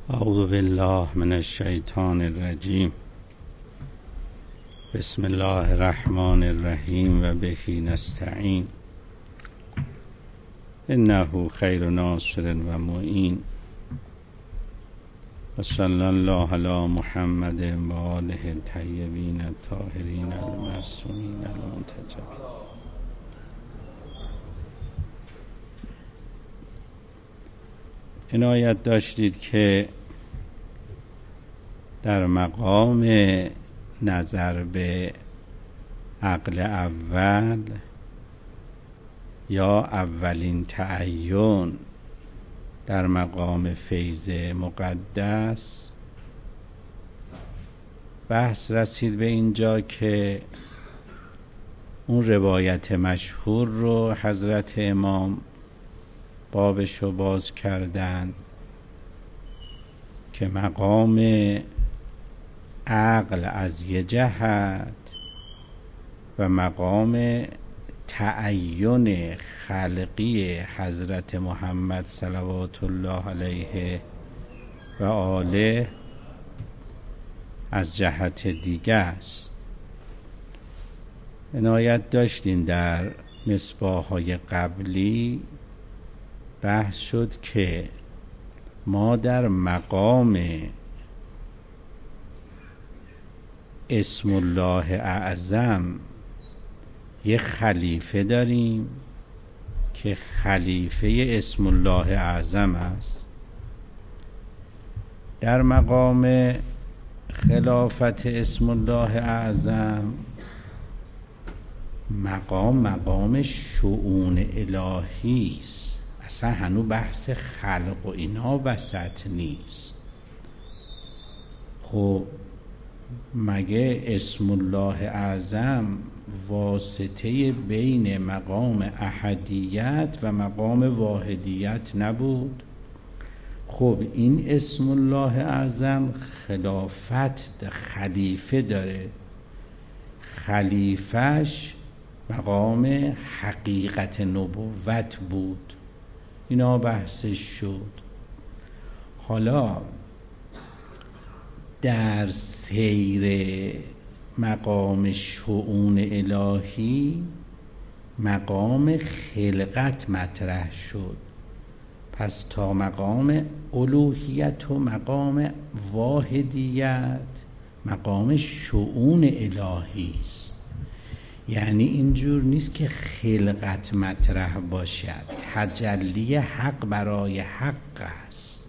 اعوذ بالله من الشیطان الرجیم. بسم الله الرحمن الرحیم و به نستعین. انه خیر ناصر و معین. و صلی الله علی محمد و آله الطیبین الطاهرین المعصومین المنتجبین. عنایت داشتید که در مقام نظر به عقل اول یا اولین تعین در مقام فیض مقدس بحث رسید به اینجا که اون روایت مشهور رو حضرت امام بابشو باز کردن که مقام عقل از یه جهت و مقام تعین خلقی حضرت محمد صلوات الله علیه و آله از جهت دیگه است. عنایت داشتین در مصباح‌های قبلی بحث شد که ما در مقام اسم الله اعظم یه خلیفه داریم که خلیفه اسم الله اعظم است. در مقام خلافت اسم الله اعظم مقام شؤون الهی است. اصلا هنوز بحث خلق و اینا وسط نیست. خب مگه اسم الله اعظم واسطه بین مقام احدیت و مقام واحدیت نبود؟ خب این اسم الله اعظم خلافت خلیفه داره، خلیفش مقام حقیقت نبوت بود. اینا بحثش شد. حالا در سیر مقام شؤون الهی مقام خلقت مطرح شد. پس تا مقام الوهیت و مقام واحدیت مقام شؤون الهی است. یعنی اینجور نیست که خلقت مطرح باشد، تجلی حق برای حق است.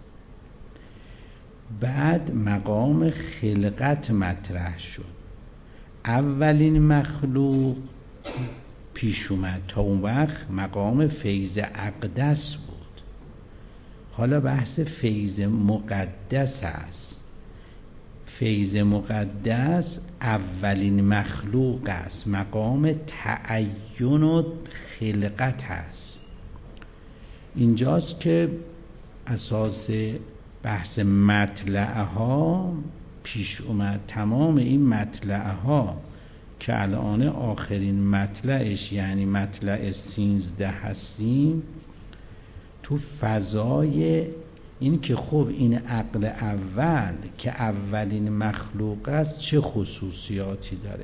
بعد مقام خلقت مطرح شد. اولین مخلوق پیش اومد، تا اون وقت مقام فیض اقدس بود. حالا بحث فیض مقدس است. فیض مقدس اولین مخلوق است، مقام تعین و خلقت است. اینجاست که اساس بحث مطلع ها پیش اومد. تمام این مطلع ها که الان آخرین مطلعش یعنی مطلع 13 هستیم، تو فضای این که خب این عقل اول که اولین مخلوق است چه خصوصیاتی داره.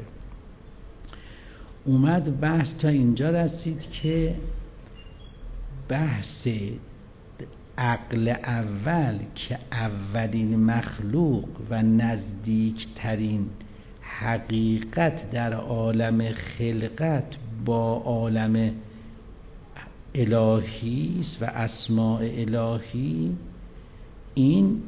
اومد بحث تا اینجا رسید که بحث عقل اول که اولین مخلوق و نزدیکترین حقیقت در عالم خلقت با عالم الهی است و اسماء الهی، این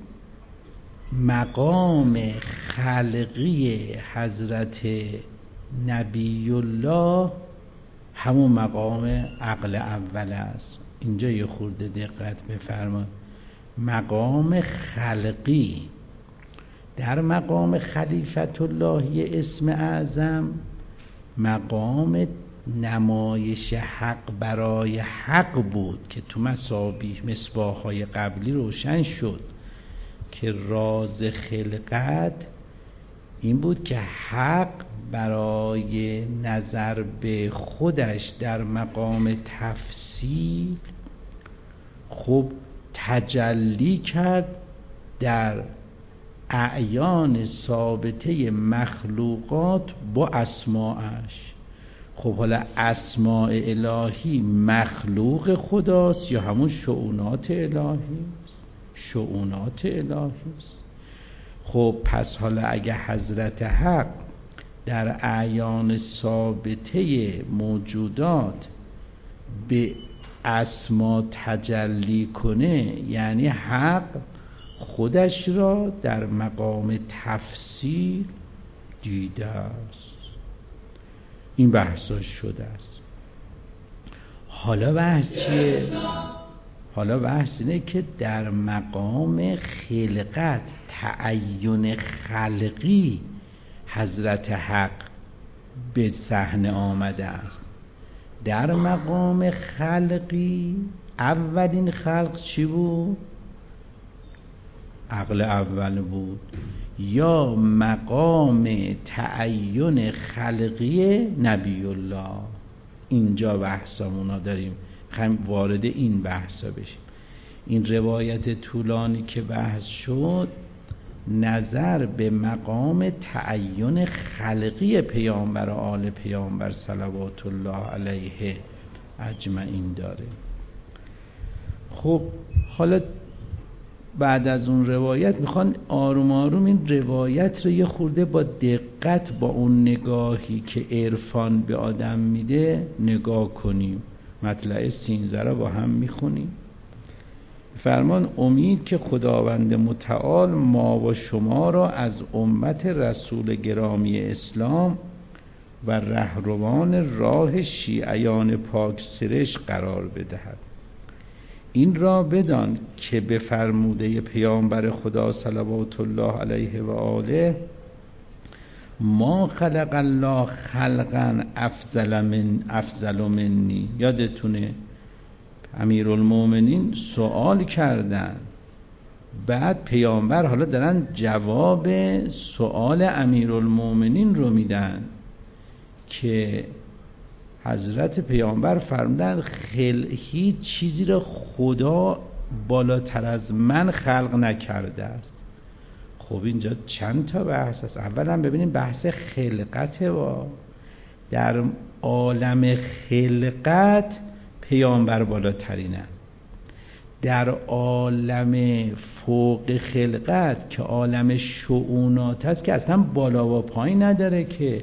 مقام خلقی حضرت نبی الله همون مقام عقل اول است. اینجا یه خورده دقت بفرمایید. مقام خلقی در مقام خلیفت اللهی اسم اعظم مقام نمایش حق برای حق بود که تو مصباح‌های قبلی روشن شد که راز خلقت این بود که حق برای نظر به خودش در مقام تفصیل خب تجلی کرد در اعیان ثابته مخلوقات با اسماعش. خب حالا اسماء الهی مخلوق خداست یا همون شؤونات الهی؟ شؤونات الهی است. خب پس حالا اگه حضرت حق در اعیان ثابته موجودات به اسما تجلی کنه، یعنی حق خودش را در مقام تفسیر دیده است. این بحثاش شده است. حالا بحث چیه؟ حالا بحث اینه که در مقام خلقت، تعین خلقی حضرت حق به صحنه آمده است. در مقام خلقی اولین خلق چی بود؟ عقل اول بود. یا مقام تعین خلقی نبی الله. اینجا بحثامونا داریم، خواهیم وارد این بحثا بشیم. این روایت طولانی که بحث شد نظر به مقام تعین خلقی پیامبر و آل پیامبر صلوات الله علیه اجمعین داره. خب حالا بعد از اون روایت میخوان آروم آروم این روایت رو یه خورده با دقت، با اون نگاهی که عرفان به آدم میده نگاه کنیم. مطلع 13 رو با هم میخونیم. فرمان امید که خداوند متعال ما و شما را از امت رسول گرامی اسلام و رهروان راه شیعیان پاک سرش قرار بدهد. این را بدان که به فرموده پیامبر خدا صلوات الله علیه و آله ما خلق الله خلقا افضل منی. یادتونه امیرالمومنین سوال کردن، بعد پیامبر حالا دارن جواب سوال امیرالمومنین رو میدن که حضرت پیامبر فرمودن هیچ چیزی را خدا بالاتر از من خلق نکرده است. خب اینجا چند تا بحث است. اولا ببینیم بحث خلقته. در عالم خلقت پیامبر بالاترینه. در عالم فوق خلقت که عالم شؤونات است که اصلا بالا و پایین نداره، که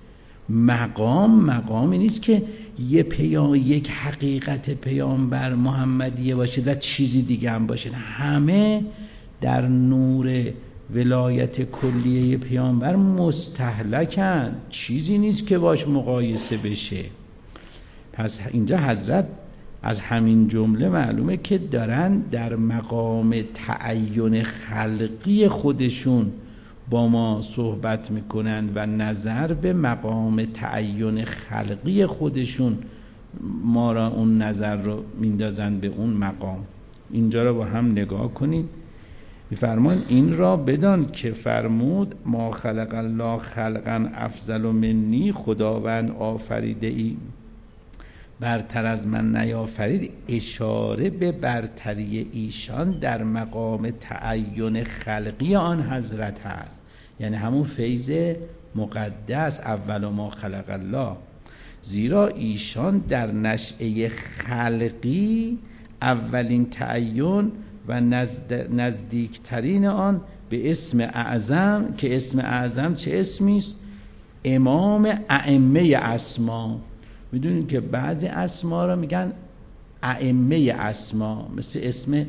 مقامی نیست که یک حقیقت پیامبر محمدیه باشه و چیزی دیگه هم باشه. همه در نور ولایت کلیه پیامبر مستهلکن، چیزی نیست که باش مقایسه بشه. پس اینجا حضرت از همین جمله معلومه که دارن در مقام تعین خلقی خودشون با ما صحبت میکنن و نظر به مقام تعین خلقی خودشون ما را اون نظر رو میندازن به اون مقام. اینجا رو با هم نگاه کنید. میفرمان این را بدان که فرمود ما خلق الله خلقا افضل منی، خداوند آفریده ای برتر از من نیافرید. اشاره به برتری ایشان در مقام تعین خلقی آن حضرت هست، یعنی همون فیض مقدس اول ما خلق الله. زیرا ایشان در نشأه خلقی اولین تعین و نزدیکترین آن به اسم اعظم، که اسم اعظم چه اسمی است؟ امام ائمه اسما. میدونید که بعضی اسما رو میگن ائمه اسما، مثل اسم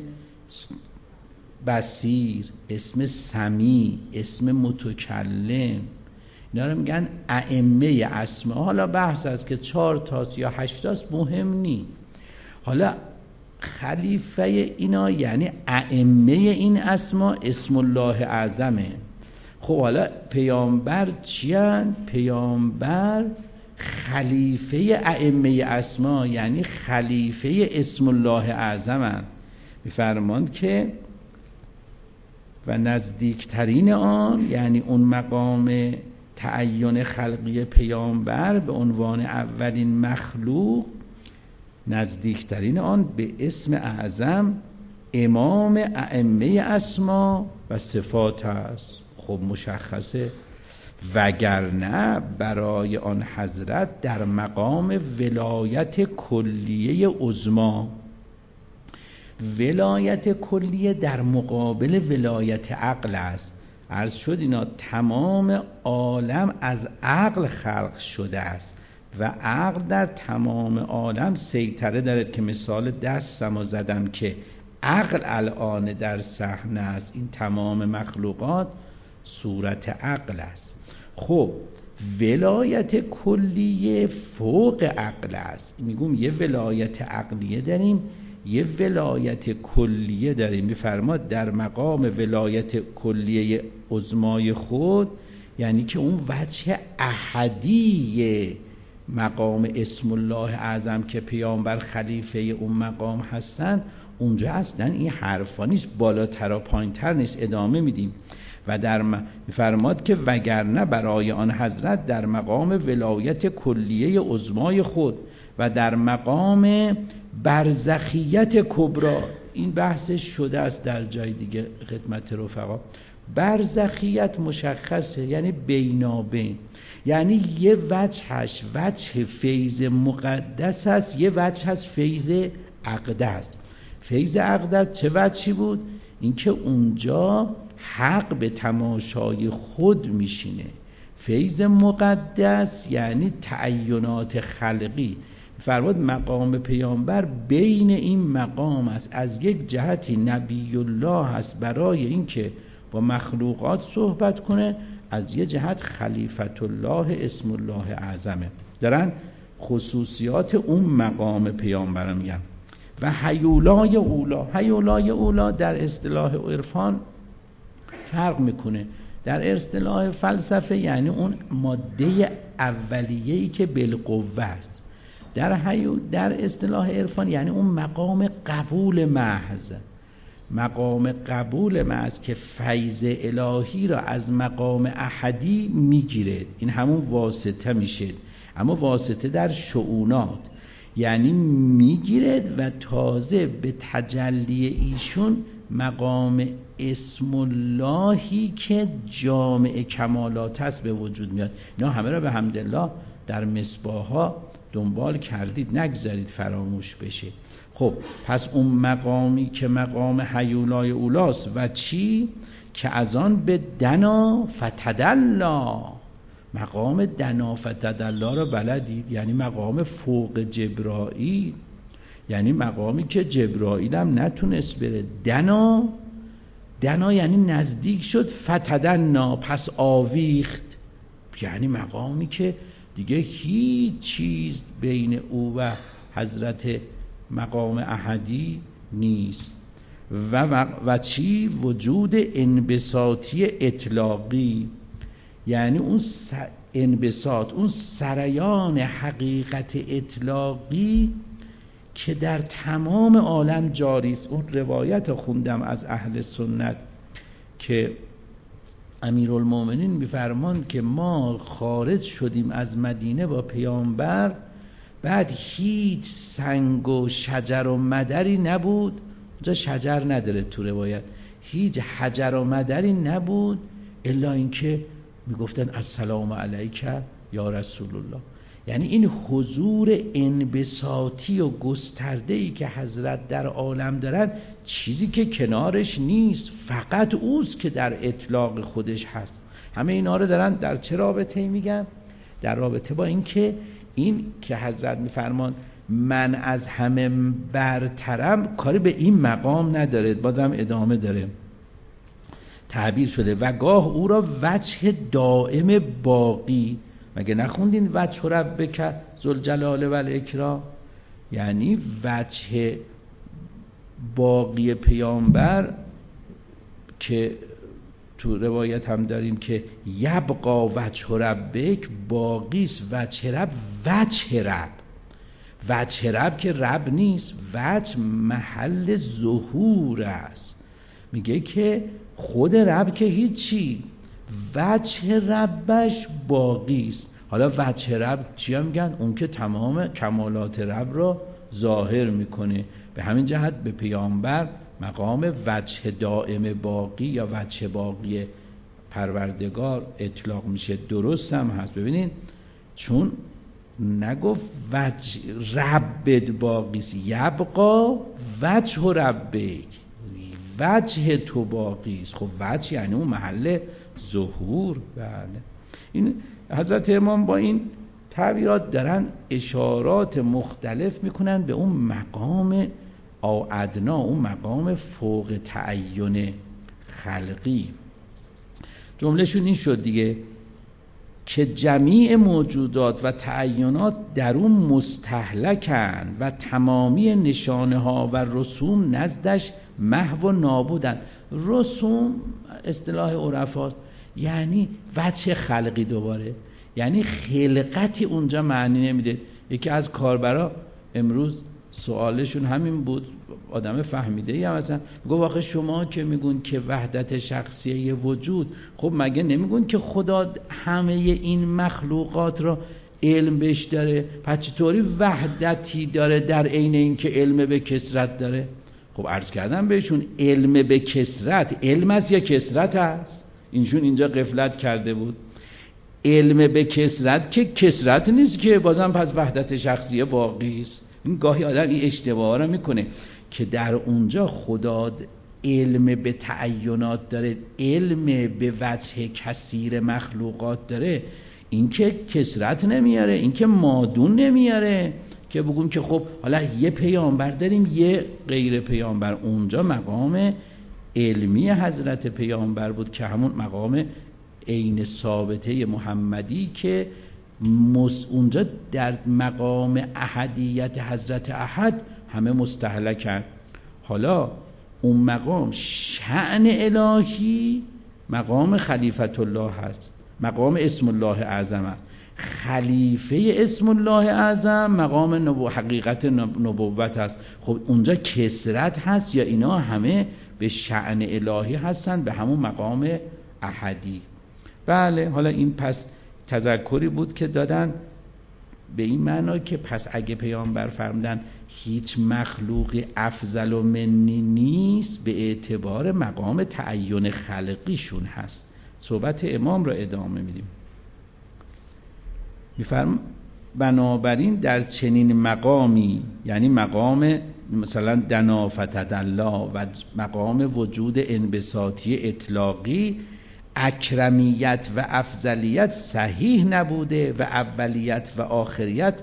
بصیر، اسم سمیع، اسم متکلم، اینا رو میگن ائمه اسما. حالا بحث است که 4 تاست یا 8 تاست، مهم نی. حالا خلیفه اینا یعنی ائمه این اسما اسم الله اعظمه. خب حالا پیامبر چیان؟ پیامبر خلیفه ائمه اسما، یعنی خلیفه اسم الله اعظم. میفرماند که و نزدیکترین آن، یعنی اون مقام تعین خلقی پیامبر به عنوان اولین مخلوق، نزدیکترین آن به اسم اعظم امام ائمه اسما و صفات است. خب مشخصه، وگرنه برای آن حضرت در مقام ولایت کلیه عظما، ولایت کلیه در مقابل ولایت عقل است. عرض شد اینا تمام عالم از عقل خلق شده است و عقل در تمام عالم سیطره دارد، که مثال دستم زدم که عقل الان در صحنه است. این تمام مخلوقات صورت عقل است. خب ولایت کلیه فوق عقل است. میگم یه ولایت عقلیه داریم، یه ولایت کلیه داریم. میفرماد در مقام ولایت کلیه عظمای خود، یعنی که اون وجه احدی مقام اسم الله اعظم که پیامبر خلیفه اون مقام هستن، اونجا اصلا این حرفا نیست، بالاتر و پایینتر نیست. ادامه میدیم و در فرماد که وگرنه برای آن حضرت در مقام ولایت کلیه عظمای خود و در مقام برزخیت کبری، این بحثش شده است در جای دیگه خدمت رفقا. برزخیت مشخصه، یعنی بینابین، یعنی یه وجهش وجه فیض مقدس است، یه وجه هست فیض اقدس. فیض اقدس چه وجهی بود؟ اینکه اونجا حق به تماشای خود میشینه. فیض مقدس یعنی تعینات خلقی. فرمود مقام پیامبر بین این مقام است. از یک جهتی نبی الله هست برای اینکه با مخلوقات صحبت کنه، از یک جهت خلیفت الله اسم الله اعظمه. دارن خصوصیات اون مقام پیامبر میگن. و هیولای اولا، هیولای اولا در اصطلاح عرفان فرق میکنه. در اصطلاح فلسفه یعنی اون ماده اولیه‌ای که بالقوه است. در اصطلاح عرفان یعنی اون مقام قبول محض، مقام قبول محض که فیض الهی را از مقام احدی میگیره. این همون واسطه میشه، اما واسطه در شؤونات، یعنی میگیرد و تازه به تجلی ایشون مقام اسم اللهی که جامع کمالات است به وجود میاد. اینا همه را به حمدالله در مصباح‌ها دنبال کردید، نگذارید فراموش بشه. خب پس اون مقامی که مقام هیولای اولاست و چی؟ که از آن به دنا فتدلا، مقام دنا فتدلا را بلدید؟ یعنی مقام فوق جبرائیل، یعنی مقامی که جبرائیل هم نتونست بره. دنا یعنی نزدیک شد، فتدنا پس آویخت، یعنی مقامی که دیگه هیچ چیز بین او و حضرت مقام احدی نیست. و چی؟ وجود انبساطی اطلاقی، یعنی اون انبساط، اون سریان حقیقت اطلاقی که در تمام عالم جاری است. اون روایت خوندم از اهل سنت که امیرالمومنین میفرماند که ما خارج شدیم از مدینه با پیامبر، بعد هیچ سنگ و شجر و مدری نبود. اونجا شجر نداره تو روایت، هیچ حجر و مدری نبود الا اینکه میگفتن السلام علیک یا رسول الله. یعنی این حضور انبساطی و گسترده‌ای که حضرت در عالم دارن، چیزی که کنارش نیست، فقط اوست که در اطلاق خودش هست. همه اینا رو دارن در چه رابطه‌ای میگن؟ در رابطه با این که این که حضرت میفرمان من از همه برترم، کاری به این مقام نداره. بازم ادامه داره، تعبیر شده و گاه او را وجه دائم باقی. مگه نخوندین وجه ربک ذوالجلال و الاکرام؟ یعنی وجه باقی پیامبر که تو روایت هم داریم که یبقا وجه ربک، باقیست وجه رب. وجه رب که رب نیست، وجه محل ظهور است. میگه که خود رب که هیچی، وجه ربش باقیست. حالا وجه رب چی میگن؟ اون که تمام کمالات رب را ظاهر میکنه. به همین جهت به پیامبر مقام وجه دائم باقی یا وجه باقی پروردگار اطلاق میشه. درست هم هست. ببینید چون نگفت وجه ربت باقیست، یبقا وجه ربک، وجه تو باقیست. خب وجه یعنی اون محل ظهور. بله این حضرت امام با این تعبیرات دارن اشارات مختلف میکنن به اون مقام ادنا، اون مقام فوق تعین خلقی. جملهشون این شد دیگه که جمیع موجودات و تعینات در اون مستهلکن و تمامی نشانه ها و رسوم نزدش محو و نابودن. رسوم اصطلاح عرفاست، یعنی وجه خلقی. دوباره یعنی خلقتی اونجا معنی نمیده. یکی از کاربرا امروز سوالشون همین بود، آدم فهمیده هم مثلا میگه واقع شما که میگون که وحدت شخصیه وجود، خب مگه نمیگون که خدا همه این مخلوقات را علم بهش داره؟ پس چطوری وحدتی داره در عین اینکه علم به کثرت داره؟ خب عرض کردم بهشون علم به کثرت علم است یا کثرت است؟ اینشون اینجا غفلت کرده بود. علم به کثرت که کثرت نیست که، بازم پس وحدت شخصیه باقی است. این گاهی آدم این اشتباه را میکنه که در اونجا خدا علم به تعینات داره، علم به وجه کثیر مخلوقات داره، این که کثرت نمیاره، این که مادون نمیاره که بگیم که خب حالا یه پیامبر داریم یه غیر پیامبر. اونجا مقام علمی حضرت پیامبر بود که همون مقام عین ثابته محمدی که اونجا در مقام احدیت حضرت احد همه مستهلکن. حالا اون مقام شأن الهی مقام خلیفت الله هست، مقام اسم الله اعظم است. خلیفه اسم الله اعظم مقام حقیقت نبوت هست. خب اونجا کثرت هست یا اینا همه به شأن الهی هستن، به همون مقام احدی. بله حالا این پس تذکری بود که دادن به این معنا که پس اگه پیامبر فرمودن هیچ مخلوقی افضل و منی نیست، به اعتبار مقام تعین خلقیشون هست. صحبت امام را ادامه میدیم. میفرم بنابراین در چنین مقامی، یعنی مقام مثلا دنافتت الله و مقام وجود انبساطی اطلاقی، اکرمیت و افضلیت صحیح نبوده و اولیت و آخریت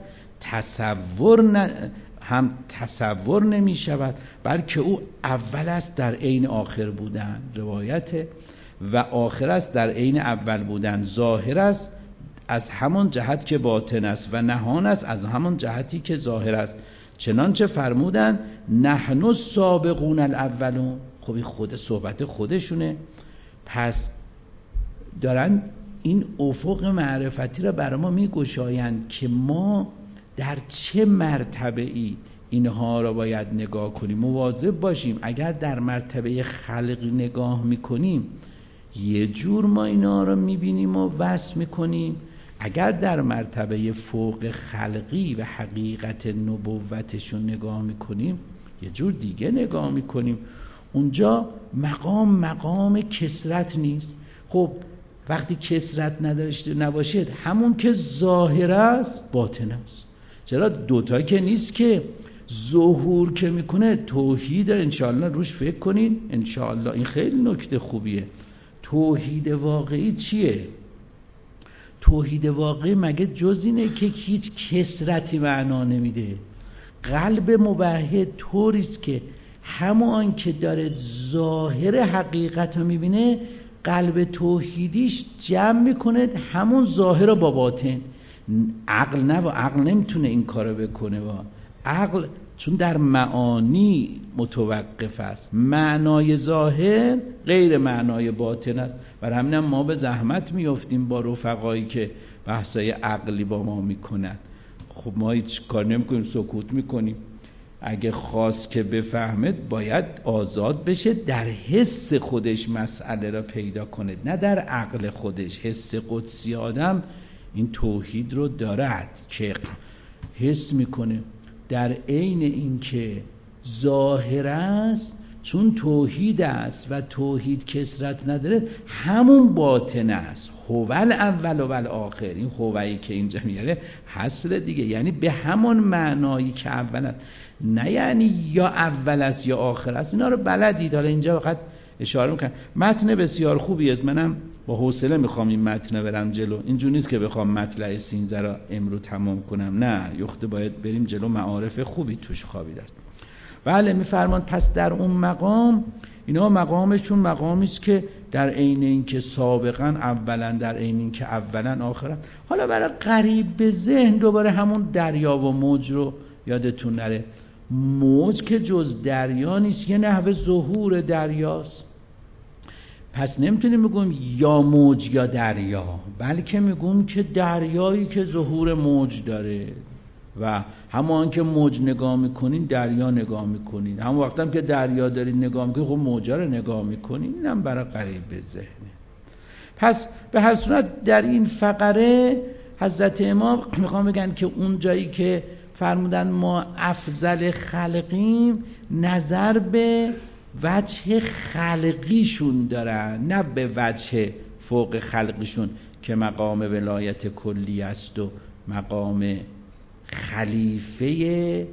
هم تصور نمی شود، بلکه او اول است در عین آخر بودن، روایت، و آخر است در عین اول بودن، ظاهر است از همون جهت که باطن است و نهان است از همون جهتی که ظاهر است، چنانچه فرمودن نحن السابقون الاولون. خب خود صحبت خودشونه. پس دارن این افق معرفتی را برای ما میگشایند که ما در چه مرتبه‌ای اینها را باید نگاه کنیم. مواظب باشیم اگر در مرتبه خلقی نگاه میکنیم یه جور ما اینا را میبینیم و وصف میکنیم، اگر در مرتبه فوق خلقی و حقیقت نبوتشون نگاه میکنیم یه جور دیگه نگاه میکنیم. اونجا مقام کثرت نیست. خب وقتی کثرت نباشد همون که ظاهر است باطن است. چرا دوتا که نیست که ظهور که میکنه توحید. انشاءالله روش فکر کنین، انشاءالله این خیلی نکته خوبیه. توحید واقعی چیه؟ توحید واقعی مگه جز اینه که هیچ کثرتی معنا نمیده. قلب موحد طوریست که همون که داره ظاهر حقیقت رو میبینه، قلب توحیدیش جمع میکنه همون ظاهر رو با باطن. عقل نمیتونه این کارو بکنه. عقل چون در معانی متوقف است، معنای ظاهر غیر معنای باطن است. برای همین ما به زحمت میافتیم با رفقایی که بحثای عقلی با ما میکنن. خب ما هیچ کار نمیکنیم، سکوت میکنیم. اگه خواست که بفهمد باید آزاد بشه، در حس خودش مسئله را پیدا کنه، نه در عقل خودش. حس قدسی آدم این توحید رو دارد که حس میکنه در عین این که ظاهر است چون توحید است و توحید کثرت نداره، همون باطن است. هوال اول و الآخر، این هوایی که اینجا میاره حصر دیگه، یعنی به همون معنایی که اول است، نه یعنی یا اول است یا آخر است. اینا رو بلدید. حالا اینجا فقط اشاره میکنم. متن بسیار خوبی است، منم با حوصله میخوام این متن برم جلو. اینجوری نیست که بخوام مطلع 13 را امروز تمام کنم، نه، یخته باید بریم جلو، معارف خوبی توش خوابیده است. بله میفرمان پس در اون مقام، اینا مقامشون مقامی است که در عین این که سابقا اولا، در عین این که اولا آخرا. حالا برای قریب به ذهن دوباره همون دریا و موج رو یادتون نره. موج که جز دریا نیست، یه نحوه ظهور دریاست. پس نمیتونیم بگیم یا موج یا دریا، بلکه میگیم که دریایی که ظهور موج داره و همان که موج نگاه میکنین دریا نگاه میکنین، همون وقت هم که دریا دارین نگاه میکنین، خب موجا رو نگاه میکنین. اینم برای قریب به ذهنه. پس به هر صورت در این فقره حضرت امام میخوام بگن که اون جایی که فرمودن ما افضل خلقیم، نظر به وجه خلقیشون دارن، نه به وجه فوق خلقیشون که مقام ولایت کلی است و مقام خلیفه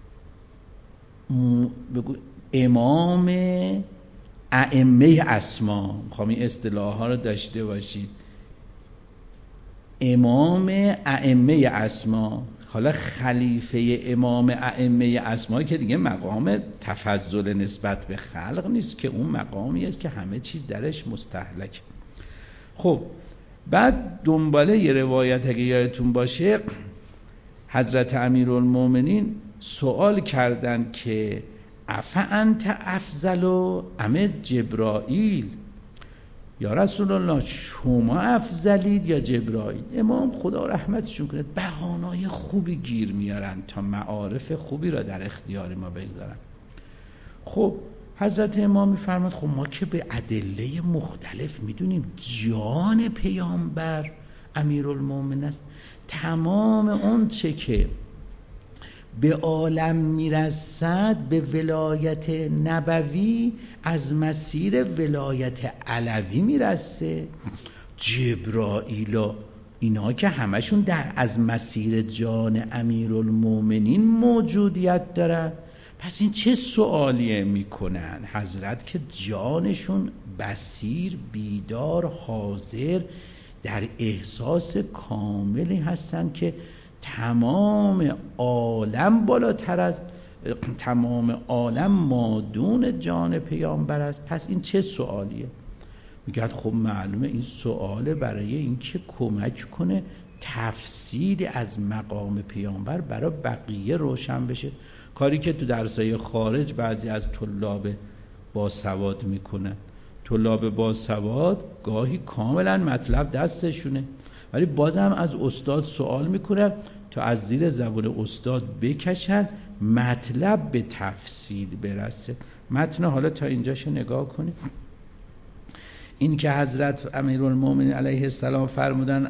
امام ائمه اسما. میخوام این اصطلاح ها رو داشته باشید. امام ائمه اسما. حالا خلیفه امام ائمه اسما که دیگه مقام تفضل نسبت به خلق نیست، که اون مقامی است که همه چیز درش مستهلک. خب بعد دنباله یه روایت اگه یادتون باشه، حضرت امیرالمومنین سوال کردند که افانت افضل ام جبرائیل؟ یا رسول الله شما افضلید یا جبرائیل؟ امام خدا رحمتشون کنه بهانه‌های خوبی گیر میارن تا معارف خوبی را در اختیار ما بگذارن. خب حضرت امام میفرماد خب ما که به ادله مختلف میدونیم جان پیامبر امیرالمومنین است. تمام اون چه که به عالم میرسد به ولایت نبوی از مسیر ولایت علوی میرسه. جبرائیل و اینا که همشون از مسیر جان امیرالمومنین موجودیت دارن. پس این چه سوالیه میکنن حضرت که جانشون بصیر، بیدار، حاضر، در احساس کاملی هستن که تمام عالم بالاتر از تمام عالم مادون جان پیامبر است. پس این چه سوالیه؟ میگه خب معلومه این سواله برای اینکه کمک کنه تفسیر از مقام پیامبر برای بقیه روشن بشه، کاری که تو درسای خارج بعضی از طلاب باسواد میکنن. طلاب باسواد گاهی کاملا مطلب دستشونه، ولی بازم از استاد سوال میکنن تا از زیر زبون استاد بکشن مطلب به تفصیل برسه. متن حالا تا اینجاشو نگاه کنید. این که حضرت امیرالمومنین علیه السلام فرمودن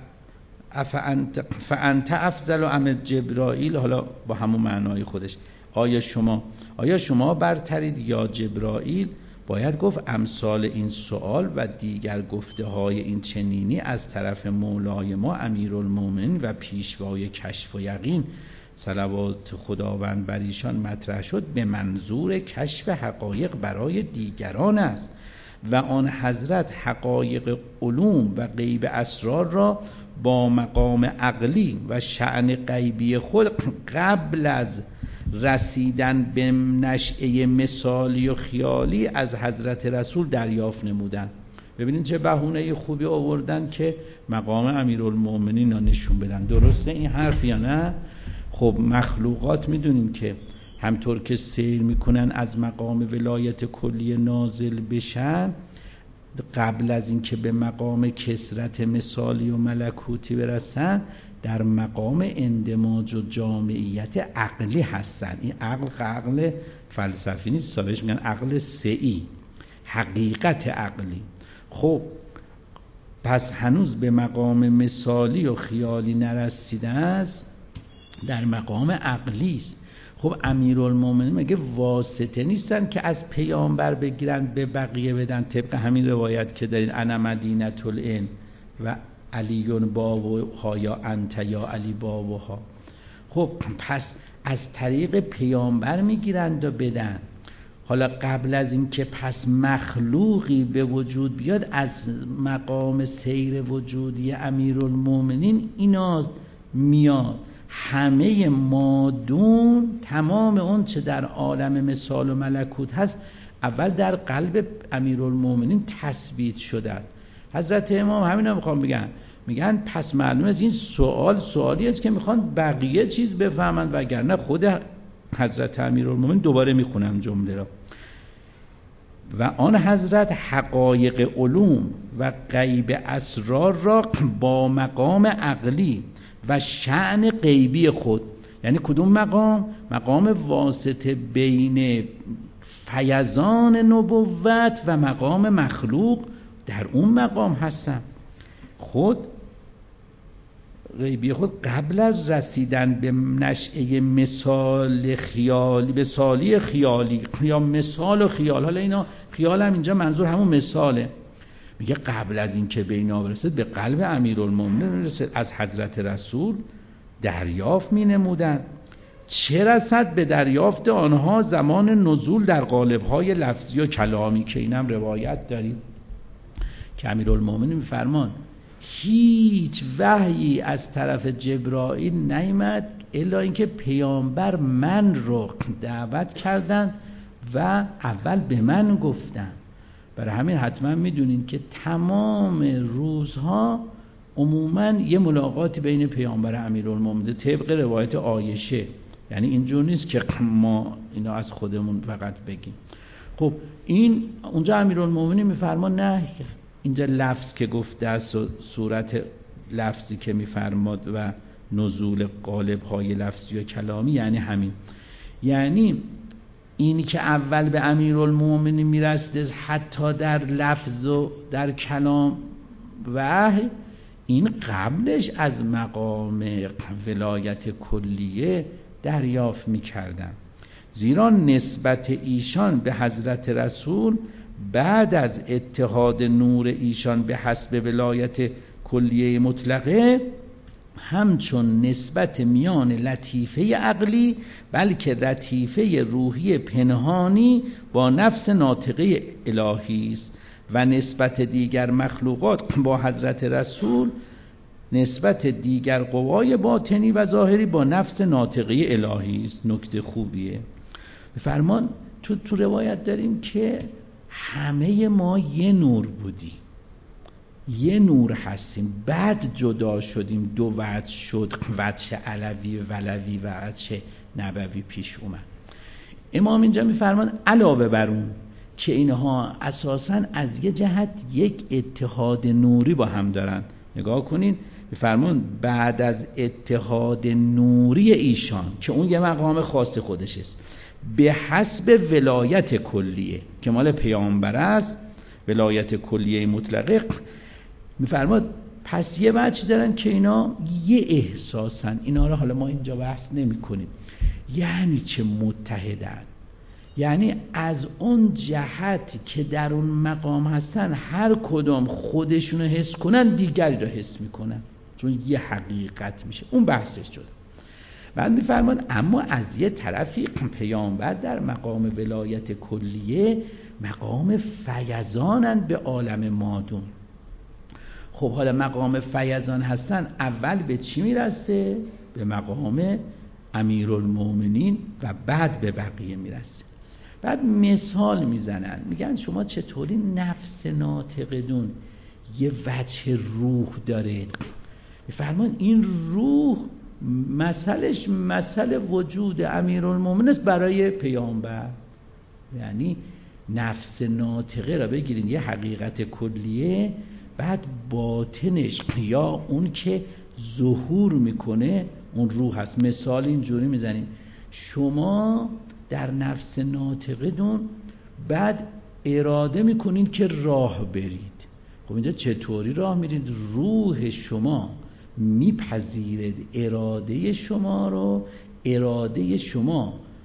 فانت افضل ام جبرائیل، حالا با همون معنای خودش، آیا شما برترید یا جبرائیل؟ باید گفت امثال این سوال و دیگر گفته های این چنینی از طرف مولای ما امیرالمومنین و پیشوای کشف و یقین صلوات خداوند بر ایشان مطرح شد به منظور کشف حقایق برای دیگران است و آن حضرت حقایق علوم و غیب اسرار را با مقام عقلی و شأن غیبی خود قبل از رسیدن به نشأه مثالی و خیالی از حضرت رسول دریافت نمودن. ببینید چه بهونه خوبی آوردن که مقام امیرالمومنین را نشون بدن. درسته این حرف یا نه؟ خب مخلوقات میدونیم که همطور که سیر میکنن از مقام ولایت کلی نازل بشن، قبل از اینکه به مقام کثرت مثالی و ملکوتی برسن در مقام اندماج و جامعیت عقلی هستن. این عقل فلسفی نیست، بهش میگن عقل سعی، حقیقت عقلی. خب پس هنوز به مقام مثالی و خیالی نرسیده است، در مقام عقلی است. خب امیرالمومنین مگه واسطه نیستن که از پیامبر بگیرن به بقیه بدن؟ طبق همین روایت که دارین انا مدینة العلم و علی بابها یا انت یا علی بابها. خب پس از طریق پیامبر میگیرند و بدن. حالا قبل از این که پس مخلوقی به وجود بیاد، از مقام سیر وجودی امیرالمومنین اینا میاد. همه مادون، تمام اون چه در عالم مثال و ملکوت هست، اول در قلب امیرالمومنین تثبیت شده است. حضرت امام همینا میخوام بگن، میگن پس معلوم از این سوالی است که میخوان بقیه چیز بفهمند، وگرنه خود حضرت امیرالمومنین. دوباره میخونم جمله را: و آن حضرت حقایق علوم و غیب اسرار را با مقام عقلی و شأن غیبی خود، یعنی کدوم مقام؟ مقام واسطه بین فیضان نبوت و مقام مخلوق، در اون مقام هستن. خود غیبی خود قبل از رسیدن به نشأه مثال خیالی، مثالی خیالی یا مثال و خیال، حالا اینا خیال هم اینجا منظور همون مثاله، میگه قبل از این که به اینا برسد به قلب امیرالمومنین رسید، از حضرت رسول دریافت می نمودن. چه رسد به دریافت آنها زمان نزول در قالب‌های لفظی و کلامی، که اینم روایت دارید که امیرالمومنین می‌فرمان هیچ وحیی از طرف جبرائیل نیامد الا اینکه پیامبر من رو دعوت کردند و اول به من گفتن. برای همین حتما میدونین که تمام روزها عموما یه ملاقاتی بین پیامبر امیرالمومنین طبق روایت عایشه، یعنی اینجور نیست که ما اینا از خودمون فقط بگیم. خب این اونجا امیرالمومنین میفرما نه، اینجا لفظ که گفت در صورت لفظی که میفرماد و نزول قالب‌های لفظی و کلامی، یعنی همین، یعنی اینی که اول به امیرالمومنین میرسته حتی در لفظ و در کلام وحی، این قبلش از مقام ولایت کلیه دریافت میکردن. زیرا نسبت ایشان به حضرت رسول بعد از اتحاد نور ایشان به حسب ولایت کلیه مطلقه همچون نسبت میان لطیفه عقلی بلکه لطیفه روحی پنهانی با نفس ناطقه الهی است و نسبت دیگر مخلوقات با حضرت رسول نسبت دیگر قوای باطنی و ظاهری با نفس ناطقه الهی است. نکته خوبیه. فرمان تو روایت داریم که همه ما یه نور بودیم، یه نور هستیم، بعد جدا شدیم، دو وجه شد، وجه علوی ولوی و وجه نبوی پیش اومد. امام اینجا میفرمان علاوه بر اون که اینها اساساً از یه جهت یک اتحاد نوری با هم دارن. نگاه کنین میفرمان بعد از اتحاد نوری ایشان که اون یه مقام خاص خودش است، به حسب ولایت کلیه که مال پیامبر است، ولایت کلیه مطلقه، میفرماد پس یه بچه دارن که اینا یه احساسن. اینا رو حالا ما اینجا بحث نمی کنیم. یعنی چه متحدن؟ یعنی از اون جهت که در اون مقام هستن هر کدام خودشونو حس کنن دیگری رو حس میکنن، چون یه حقیقت میشه. اون بحثش شد. بعد میفرمان اما از یه طرفی پیامبر در مقام ولایت کلیه مقام فیضانن به عالم مادون. خب حالا مقام فیضان هستن، اول به چی میرسه؟ به مقام امیرالمومنین و بعد به بقیه میرسه. بعد مثال میزنن، میگن شما چطوری نفس ناطقدون یه وجه روح داره؟ میفرمان این روح مثلش مثل وجود امیرالمومنین است برای پیامبر. یعنی نفس ناطقه را بگیرین یه حقیقت کلیه، بعد باطنش یا اون که ظهور میکنه اون روح هست. مثال اینجوری میزنیم، شما در نفس ناطقه دون بعد اراده میکنین که راه برید. خب اینجا چطوری راه میرید؟ روح شما میپذیرد اراده شما رو، اراده شما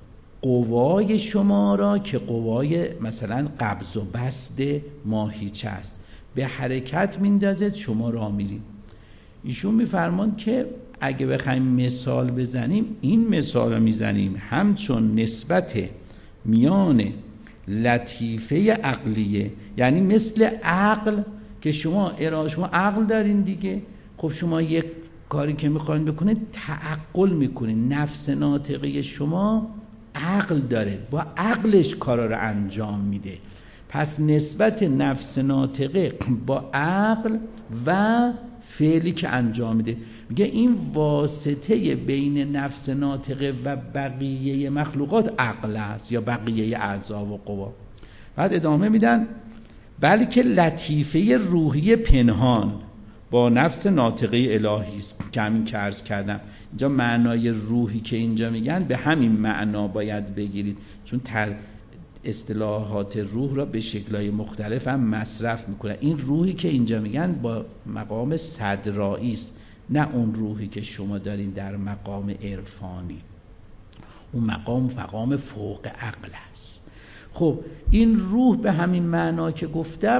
قوای شما را که قوای مثلا قبض و بسط ماهیچه است به حرکت میندازد، شما راه میرید. ایشون میفرمان که اگه بخوایم مثال بزنیم، این مثال رو میزنیم همچون نسبت میان لطیفه عقلیه، یعنی مثل عقل که شما عقل دارین دیگه، خب شما یک کاری که میخواین بکنید تعقل میکنید، نفس ناطقه شما عقل داره، با عقلش کارا رو انجام میده. پس نسبت نفس ناطقه با عقل و فعلی که انجام میده، میگه این واسطه بین نفس ناطقه و بقیه مخلوقات عقل است یا بقیه اعضا و قوا. بعد ادامه میدن بلکه لطیفه روحی پنهان با نفس ناطقه الهی است که همین که عرض کردم. اینجا معنای روحی که اینجا میگن به همین معنا باید بگیرید، چون اصطلاحات روح را به شکل‌های مختلف هم مصرف میکنن. این روحی که اینجا میگن با مقام صدرایی است، نه اون روحی که شما دارین در مقام عرفانی. اون مقام فوق عقل است. خب این روح به همین معنا که گفتم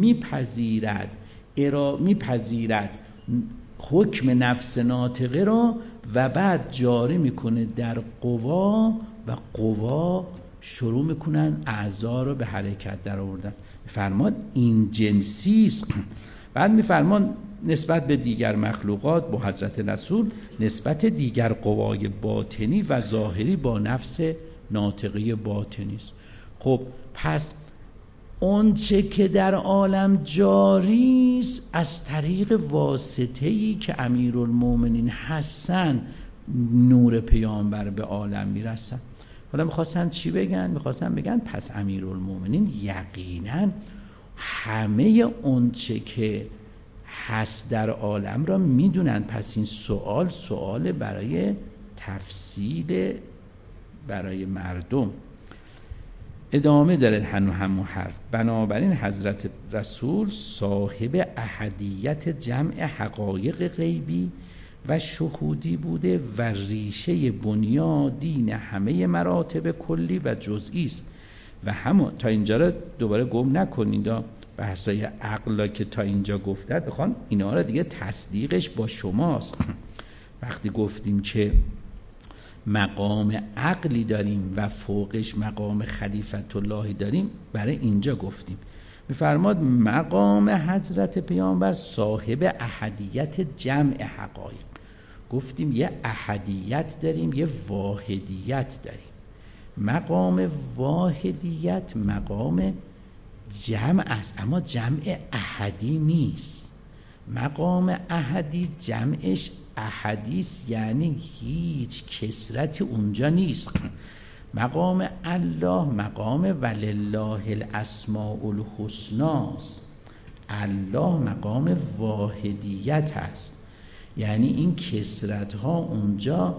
میپذیرد حکم نفس ناطقه را و بعد جاری میکنه در قوا و قوا شروع میکنن اعضا رو به حرکت در آوردن. میفرمان این جنسی است. بعد میفرمان نسبت به دیگر مخلوقات با حضرت رسول نسبت دیگر قوای باطنی و ظاهری با نفس ناطقه باطنی است. خب پس اون چه که در عالم جاری است از طریق واسطه‌ای که امیرالمومنین هستن، نور پیامبر به عالم میرسن. حالا میخواستن چی بگن؟ میخواستن بگن پس امیرالمومنین یقینا همه اون چه که هست در عالم را میدونن. پس این سوال برای تفصیل برای مردم. ادامه داره همون حرف. بنابراین حضرت رسول صاحب احدیت جمع حقایق غیبی و شهودی بوده و ریشه بنیادین همه مراتب کلی و جزئی است. و همون تا اینجا رو دوباره گم نکنید، بحثای عقل که تا اینجا گفتن بخوان اینا رو دیگه تصدیقش با شماست. وقتی گفتیم که مقام عقلی داریم و فوقش مقام خلیفت اللهی داریم، برای اینجا گفتیم. میفرماد مقام حضرت پیامبر صاحب احدیت جمع حقایق. گفتیم یه احدیت داریم، یه واحدیت داریم. مقام واحدیت مقام جمع است، اما جمع احدی نیست. مقام احدی جمعش احدیث، یعنی هیچ کثرت اونجا نیست. مقام الله مقام ولله الاسماء الحسنی است. الله مقام واحدیت هست، یعنی این کثرت ها اونجا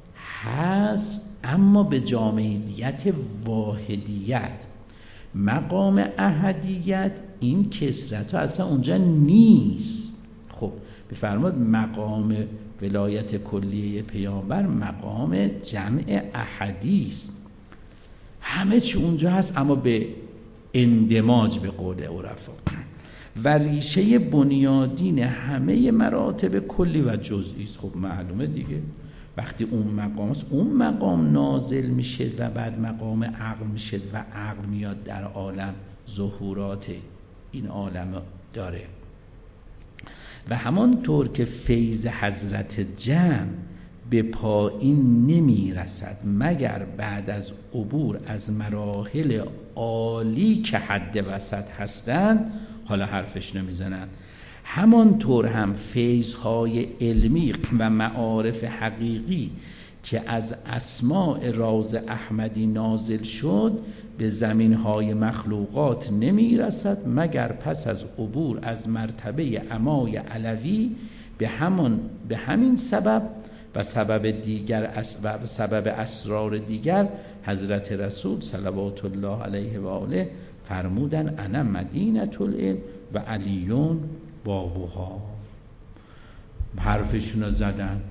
هست اما به جامعیت واحدیت. مقام احدیت این کثرت ها اصلا اونجا نیست. خب بفرماد مقام ولایت کلیه پیامبر مقام جمع احدی است، همه چی اونجا هست اما به اندماج به قول عرفا. و ریشه بنیادین همه مراتب کلی و جزئی است. خب معلومه دیگه، وقتی اون مقام است، اون مقام نازل میشه و بعد مقام عقل میشه و عقل میاد در عالم ظهورات این عالم داره. و همانطور که فیض حضرت جم به پایین نمی رسد مگر بعد از عبور از مراحل عالی که حد وسط هستند، حالا حرفش نمیزنند، همانطور هم فیضهای علمی و معارف حقیقی که از اسماء راز احمدی نازل شد به زمینهای مخلوقات نمی رسد مگر پس از عبور از مرتبه عمای علوی. به همین سبب و سبب اسرار دیگر حضرت رسول صلوات الله علیه و آله فرمودن انا مدینة العلم و علیون بابوها. حرفشون رو زدن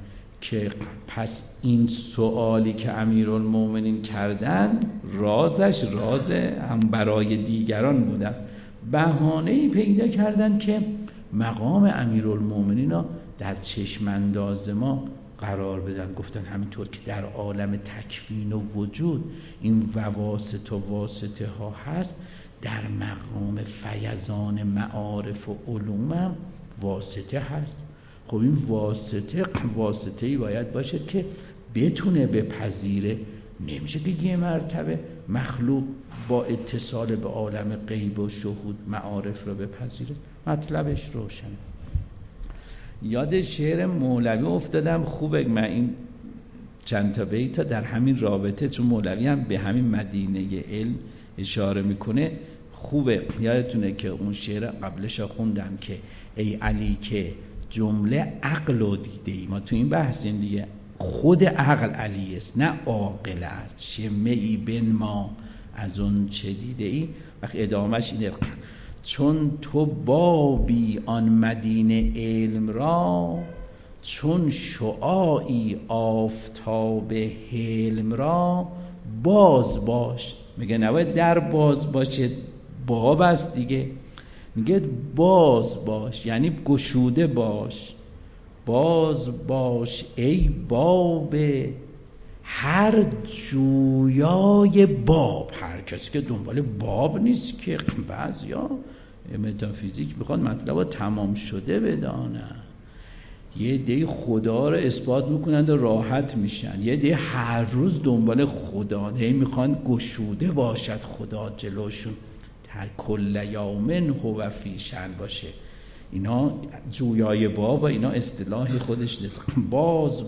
که پس این سوالی که امیرالمومنین کردن رازش راز هم برای دیگران بوده است. بهانه‌ای پیدا کردن که مقام امیرالمومنین را در چشم انداز ما قرار بدن. گفتن همینطور که در عالم تکوین و وجود این واسطه و واسطه ها هست، در مقام فیضان معارف و علوم هم واسطه هست. خب این واسطه‌ای باید باشه که بتونه بپذیره. نمیشه که یه مرتبه مخلوق با اتصال به عالم غیب و شهود معارف رو بپذیره. مطلبش روشنه. یاد شعر مولوی افتادم، خوبه من این چند تا بیت در همین رابطه، چون مولوی هم به همین مدینه علم اشاره میکنه. خوبه یادتونه که اون شعر قبلش خوندم که ای علی که جمله عقل رو دیده ای. ما تو این بحثیم دیگه، خود عقل علی است نه عاقل است. شمعی بن ما از اون چه دیده ای. وقت ادامهش اینه چون تو بابی آن مدینه علم را، چون شعاعی آفتاب حلم را، باز باش. میگه نباید در باز باشه، باب است دیگه. میگه باز باش یعنی گشوده باش. باز باش ای باب هر جویای باب. هر کسی که دنبال باب نیست که بعضیا متافیزیک میخوان مطلب رو تمام شده بدانن. یه عده خدا رو اثبات میکنند و راحت میشن، یه عده هر روز دنبال خدا میخوان گشوده باشد خدا جلوشون، کل یومن هو فی شأن باشه. اینا جویای باب و اینا اصطلاح خودش نیست. باز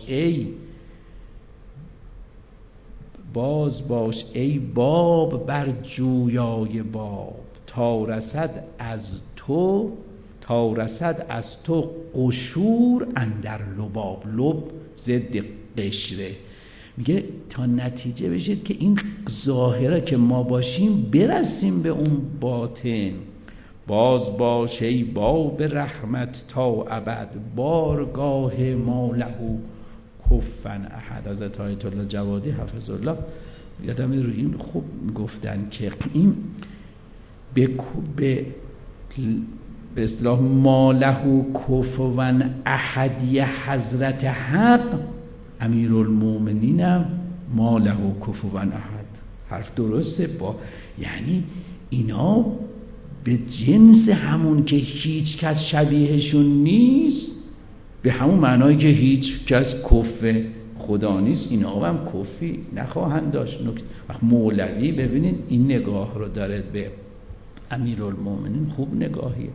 باش ای باب بر جویای باب، تا رسد از تو قشور اندر لباب. لب ضد قشره. میگه تا نتیجه بشید که این ظاهره که ما باشیم برسیم به اون باطن. باز باش ای باب رحمت تا ابد، بارگاه ما له کفن احد. حضرت آیت الله جوادی حفظ الله یادم رو این خوب گفتن که این به اصطلاح ما له کفن احدی حضرت حق، امیرالمومنینم ما له کفن احد. حرف درسته. یعنی اینا به جنس همون که هیچ کس شبیهشون نیست، به همون معنایی که هیچ کس کف خدا نیست، اینا هم کفی نخواهند داشت. وقت مولوی ببینید این نگاه رو داره به امیرالمومنین، خوب نگاهیه.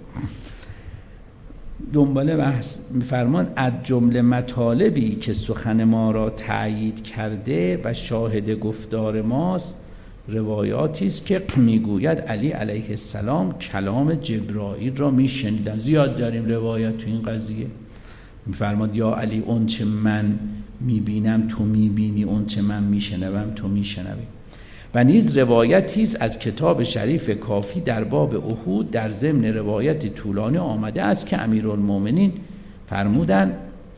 دنبال بحث می‌فرمان از جمله مطالبی که سخن ما را تأیید کرده و شاهد گفتار ماست، روایاتی است که میگوید علی علیه السلام کلام جبرائیل را میشنیدن. زیاد داریم روایت تو این قضیه. میفرماد یا علی اون چه من میبینم تو میبینی، اون چه من میشنوم تو میشنوی. و نیز روایتی است از کتاب شریف کافی در باب احود در ضمن روایت طولانی آمده است که امیرالمومنین فرمودند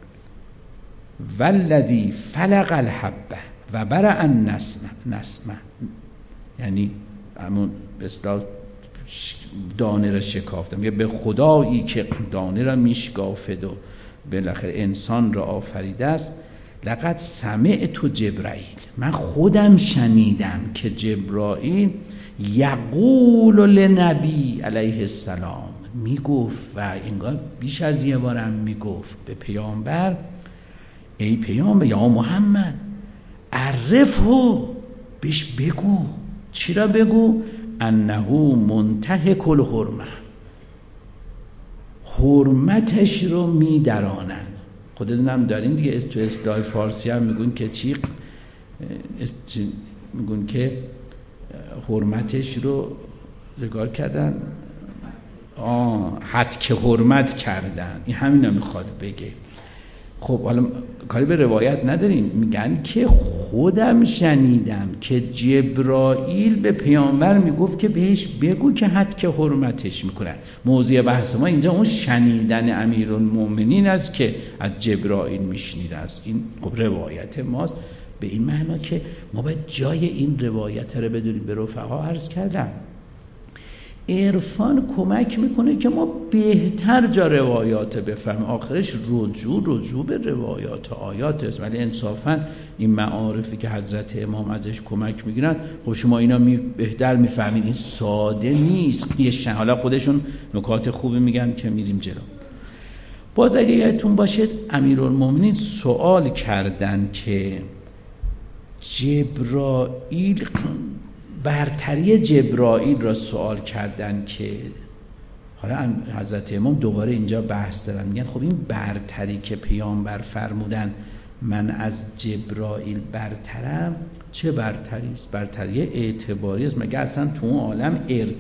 والذی فلق الحبه و برأ النسمه، یعنی همون به اصطلاح دانه را شکافت. میگه به خدایی که دانه را میشکافد و بالاخره انسان را آفریده است، لقد سمعت جبرائیل، من خودم شنیدم که جبرائیل یقول لنبی علیه السلام میگفت، و انگار بیش از یه بارم میگفت به پیامبر ای پیامبر یا محمد عرفه، بهش بگو. چی را بگو؟ انه منتهک الحرمه، حرمتش رو میدرانن. خودتونم دارین دیگه، تو اصطلاح فارسی هم میگون که چی میگون که حرمتش رو رگار کردن، حد که حرمت کردن. این همینا میخواد بگه. خب حالا کاری به روایت نداریم، میگن که خودم شنیدم که جبرائیل به پیامبر میگفت که بهش بگو که حد که حرمتش میکنن. موضوع بحث ما اینجا اون شنیدن امیرالمومنین است که از جبرائیل میشنیده است. این خب روایت ماست، به این معنا که ما باید جای این روایت رو بدونیم. به رفقا عرض کردم عرفان کمک میکنه که ما بهتر جا روایات بفهمیم، آخرش رجوع به روایات آیات است. ولی انصافا این معارفی که حضرت امام ازش کمک میگیرن، خب شما اینا بهتر میفهمید. این ساده نیست. یه حالا خودشون نکات خوبی میگن که میریم جلو. باز اگه یادتون باشه امیرالمومنین سوال کردن که جبرائیل، برتری جبرائیل را سوال کردن که حالا حضرت امام دوباره اینجا بحث دارن، میگن خب این برتری که پیامبر فرمودن من از جبرائیل برترم، چه برتری است؟ برتری اعتباری است. مگه اصلا تو اون عالم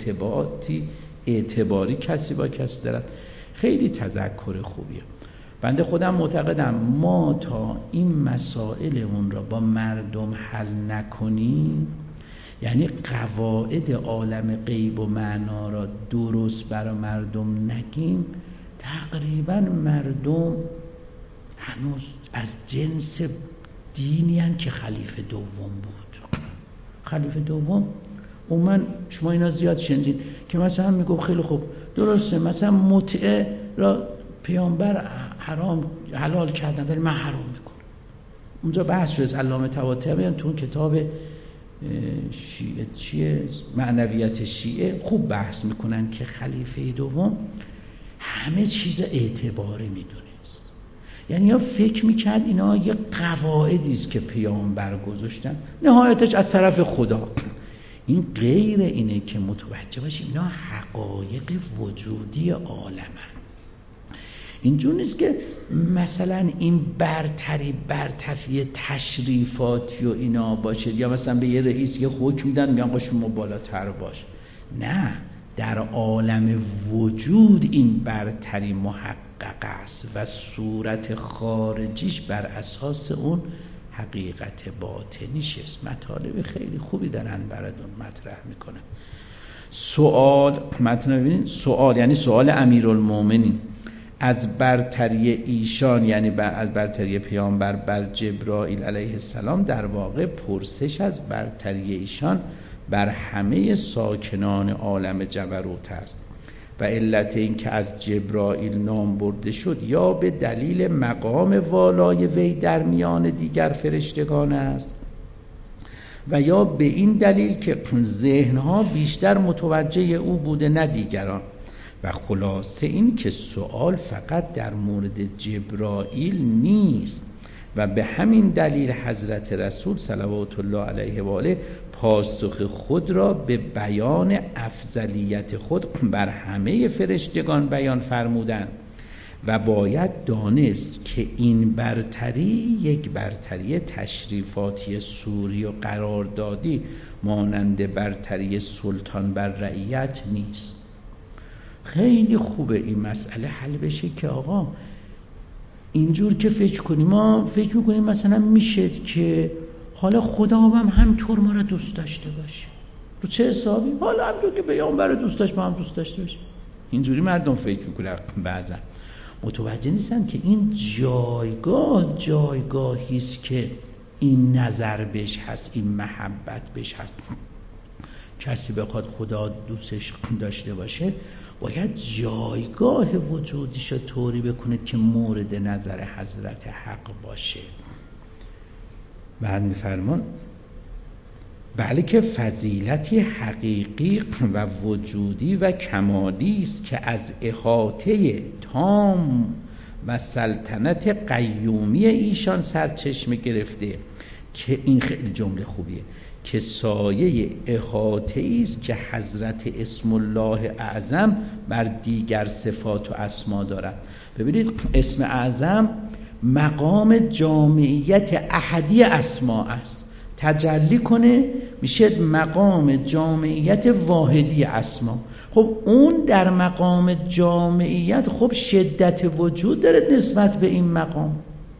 اعتباری کسی با کسی دارد؟ خیلی تذکر خوبیه. بنده خودم معتقدم ما تا این مسائلمون را با مردم حل نکنیم، یعنی قواعد عالم غیب و معنا را درست برای مردم نگیم، تقریبا مردم هنوز از جنس دینی هن که خلیفه دوم بود. خلیفه دوم من شما اینا زیاد شنیدین که مثلا میگم خیلی خوب درسته مثلا متعه را پیامبر حلال کردن ولی من حرام میکنم. اونجا بحث شد از علامه طباطبایی بیان تو کتاب شیعه چیه معنویت شیعه خوب بحث میکنن که خلیفه دوم همه چیز اعتباری میدونست. یعنی یا فکر میکرد اینا یه قواعدی است که پیامبر گذاشتن، نهایتش از طرف خدا. این غیر اینه که متوجه باشیم اینا حقایق وجودی عالمن. اینجور نیست که مثلا این برتری تشریفاتی و اینا باشه، یا مثلا به یه رئیس یه حکم میدن میگن با شما بالاتر باش. نه، در عالم وجود این برتری محقق است و صورت خارجیش بر اساس اون حقیقت باطنیش است. مطالب خیلی خوبی دارن براتون مطرح میکنن. سوال یعنی سوال امیرالمومنین از برتری ایشان، یعنی از برتری پیامبر بر جبرائیل علیه السلام، در واقع پرسش از برتری ایشان بر همه ساکنان عالم جبروت است و علت این که از جبرائیل نام برده شد یا به دلیل مقام والای وی در میان دیگر فرشتگان است و یا به این دلیل که ذهنها بیشتر متوجه او بوده نه دیگران. و خلاصه این که سوال فقط در مورد جبرائیل نیست و به همین دلیل حضرت رسول صلوات الله علیه و آله پاسخ خود را به بیان افضلیت خود بر همه فرشتگان بیان فرمودند و باید دانست که این برتری یک برتری تشریفاتی سوری و قراردادی مانند برتری سلطان بر رعیت نیست. خیلی خوبه این مسئله حل بشه که آقا اینجور که فکر کنیم، ما فکر میکنیم مثلا میشه که حالا خدا هم همطور ما را دوست داشته باشه. رو چه حسابی؟ حالا همطور که پیامبر رو دوست داشت ما هم دوست داشته باشه. اینجوری مردم فکر میکنن، بعضا متوجه نیستن که این جایگاهی است که این نظر بهش هست، این محبت بهش هست. کسی بخواد خدا دوستش داشته باشه باید جایگاه وجودیش رو طوری بکنید که مورد نظر حضرت حق باشه. بعد میفرمان بله که فضیلتی حقیقی و وجودی و کمالی است که از احاطه تام و سلطنت قیومی ایشان سرچشمه گرفته، که این خیلی جمله خوبیه، که سایه احاطه‌ای است که حضرت اسم الله اعظم بر دیگر صفات و اسما دارد. ببینید اسم اعظم مقام جامعیت احدی اسما است، تجلی کنه میشه مقام جامعیت واحدی اسما. خب اون در مقام جامعیت خب شدت وجود داره نسبت به این مقام.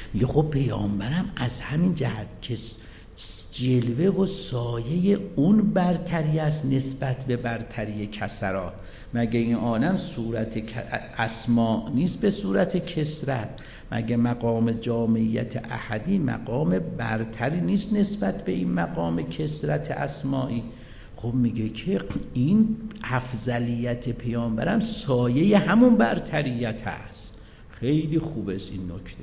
میگه خب پیامبرم از همین جهت که جلوه و سایه اون برتری است نسبت به برتری کسرات. مگه این عالم صورت اسما نیست به صورت کثرت؟ مگه مقام جامعیت احدی مقام برتری نیست نسبت به این مقام کثرت اسمایی؟ خب میگه که این افضلیت پیامبرم سایه همون برتریت هست. خیلی خوب است این نکته.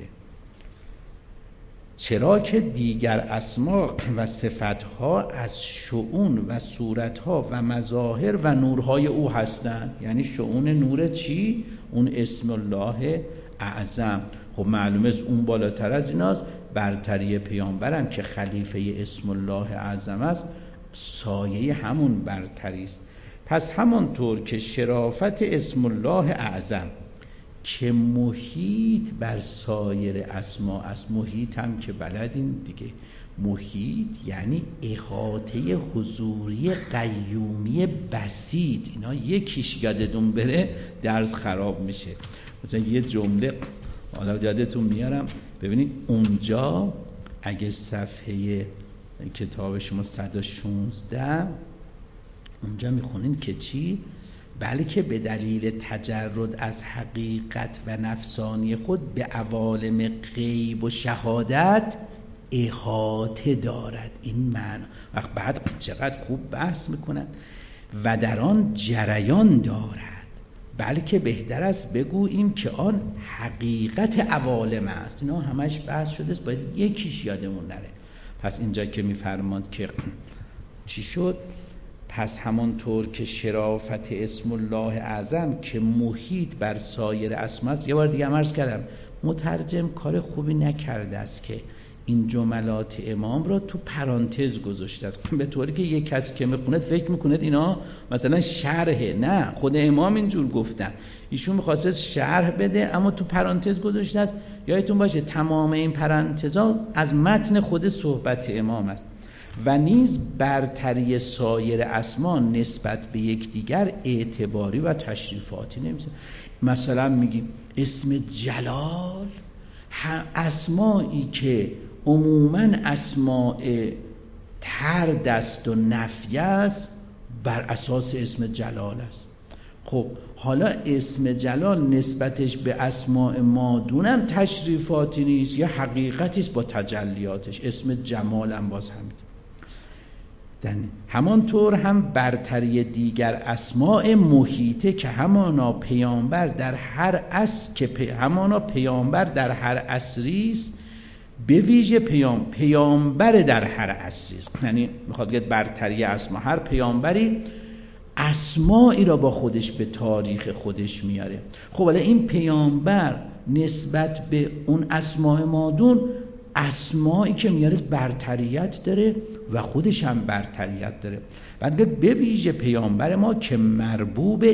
چرا که دیگر اسما و صفتها از شؤون و صورتها و مظاهر و نورهای او هستند. یعنی شؤون نور چی؟ اون اسم الله اعظم. خب معلومه اون بالاتر از ایناست. برتری پیامبرم که خلیفه اسم الله اعظم است سایه همون برتری است. پس همانطور که شرافت اسم الله اعظم که محیط بر سایر اسما است، محیط هم که بلدین دیگه، محیط یعنی احاطه حضوری قیومی بسیط. اینا یکیش یادتون بره درس خراب میشه. مثلا یه جمله حالا یادتون میارم، ببینید اونجا اگه صفحه کتاب شما 116 اونجا میخونین که چی؟ بلکه به دلیل تجرد از حقیقت و نفسانی خود به عوالم غیب و شهادت احاطه دارد. این معنی وقت بعد چقدر خوب بحث میکنن و در آن جریان دارد، بلکه بهتر است بگوییم که آن حقیقت عوالم است. اینا همش بحث شده است، باید یکیش یادمون نره. پس اینجا که میفرماند که چی شد؟ پس همانطور که شرافت اسم الله اعظم که محیط بر سایر اسما است. یه بار دیگه عرض کردم مترجم کار خوبی نکرده است که این جملات امام را تو پرانتز گذاشته است، به طوری که یک کسی که میخوند فکر میکند اینا مثلا شرحه. نه، خود امام اینجور گفتن، ایشون میخواسته شرح بده اما تو پرانتز گذاشته است. یادتون باشه تمام این پرانتزها از متن خود صحبت امام است. و نیز برتری سایر اسما نسبت به یکدیگر اعتباری و تشریفاتی نمیشه. مثلا میگیم اسم جلال، اسمایی که عموما اسماء طرد است و نفی است بر اساس اسم جلال است. خب حالا اسم جلال نسبتش به اسماء مادونم تشریفاتی نیست، یه حقیقتی است با تجلیاتش. اسم جمال هم باز همین. همانطور هم برتری دیگر اسماء محیطه که همانا پیامبر در هر عصری است، به ویژه پیامبر در هر عصری است. یعنی میخواد بگه برتری اسما، هر پیامبری اسمایی را با خودش به تاریخ خودش میاره. خب حالا این پیامبر نسبت به اون اسماء مادون اسمایی که میاره برتریت داره و خودش هم برتریت داره. بعد به ویژه پیامبر ما که مربوب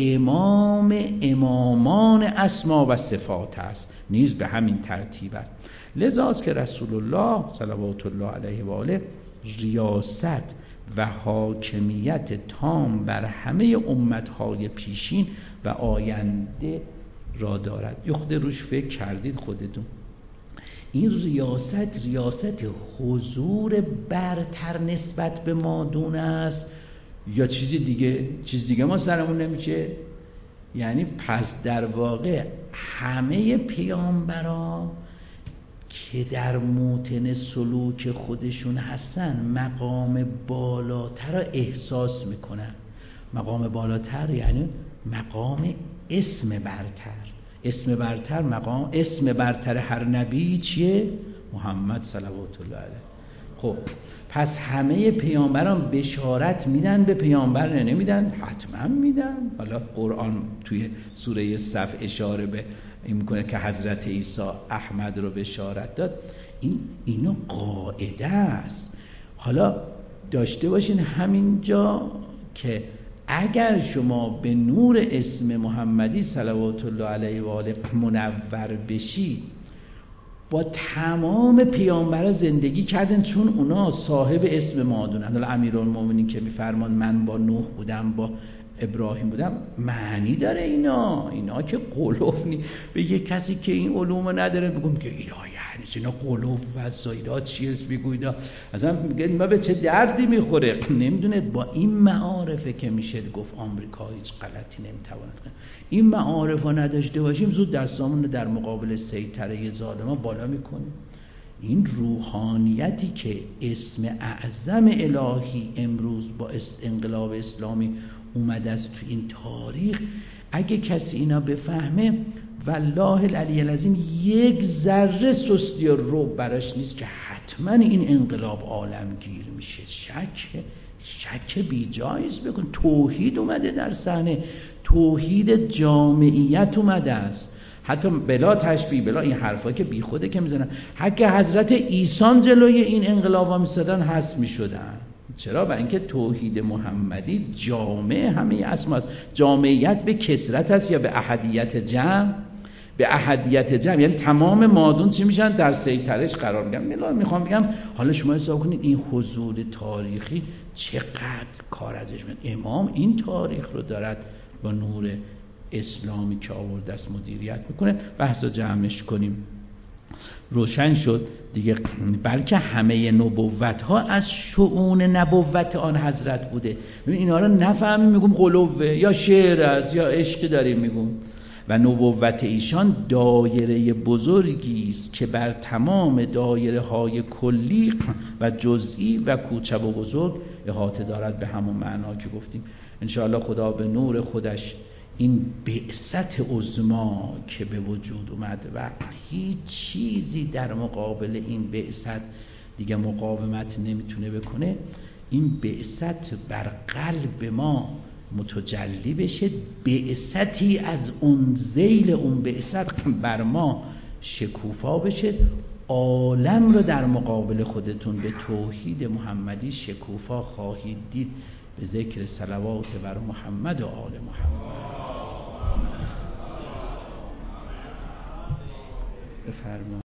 امامان اسما و صفات است نیز به همین ترتیب است. لذاست که رسول الله صلوات الله علیه و آله ریاست و حاکمیت تام بر همه امتهای پیشین و آینده را دارد. یه خود روش فکر کردید خودتون؟ این ریاست حضور برتر نسبت به مادون است یا چیز دیگه ما سرمون نمیشه؟ یعنی پس در واقع همه پیامبران که در موطن سلوک خودشون هستن مقام بالاتر را احساس میکنن. مقام بالاتر یعنی مقام اسم برتر. اسم برتر هر نبی چیه؟ محمد صلوات الله علیه. خب پس همه پیامبران بشارت میدن به پیامبر نمیدن؟ حتما میدن. حالا قرآن توی سوره صف اشاره به این میکنه که حضرت عیسی احمد رو بشارت داد. اینو قاعده است. حالا داشته باشین همینجا که اگر شما به نور اسم محمدی صلوات الله علیه و آله منور بشید، با تمام پیامبران زندگی کردن چون اونا صاحب اسم مادونن. حالا امیرالمومنین که میفرمان من با نوح بودم، با ابراهیم بودم معنی داره. اینا که قلوف نی. به یه کسی که این علومو نداره بگم که اینا یعنی اینا قلوف وسایلا چی است میگوید، اصلا میگه ما به چه دردی میخوره. نمیدونه با این معارفه که میشه گفت آمریکا هیچ غلطی نمیتواند کنه. این معارفو نداشته باشیم زود دستامون رو در مقابل سیطره ظالما بالا میکنیم. این روحانیتی که اسم اعظم الهی امروز با انقلاب اسلامی اومده است تو این تاریخ، اگه کسی اینا بفهمه والله العلی العظیم یک ذره سستی و رعب براش نیست که حتما این انقلاب عالمگیر میشه. شک بی جایز بکن. توحید اومده در صحنه، توحید جامعیت اومده است، حتی بلا تشبیه بلا این حرفا که بی خوده که میزنن. حتی حضرت عیسی جلوی این انقلابا میسادن حذف میشدن. چرا؟ برای اینکه توحید محمدی جامع همه اسماست. جامعیت به کثرت است یا به احدیت جمع؟ به احدیت جمع، یعنی تمام مادون چی میشن؟ در سیطرهش قرار میگم. میخوام بگم حالا شما حساب کنید این حضور تاریخی چقدر کار ازش میاد. امام این تاریخ رو دارد با نور اسلامی که آورده است مدیریت میکنه. بحث رو جمعش کنیم. روشن شد دیگه، بلکه همه نبوت ها از شؤون نبوت آن حضرت بوده. اینا رو نفهمیم میگم قلوبه یا شعر است یا عشق داریم میگم. و نبوت ایشان دایره بزرگی است که بر تمام دایره های کلی و جزئی و کوچک و بزرگ احاطه دارد، به همون معنا که گفتیم. انشاءالله خدا به نور خودش این بعثت عظما که به وجود اومد و هیچ چیزی در مقابل این بعثت دیگه مقاومت نمیتونه بکنه، این بعثت بر قلب ما متجلی بشه، بعثتی از اون ذیل اون بعثت بر ما شکوفا بشه، عالم رو در مقابل خودتون به توحید محمدی شکوفا خواهید دید. به ذکر صلوات بر محمد و آل محمد. بفرمایید.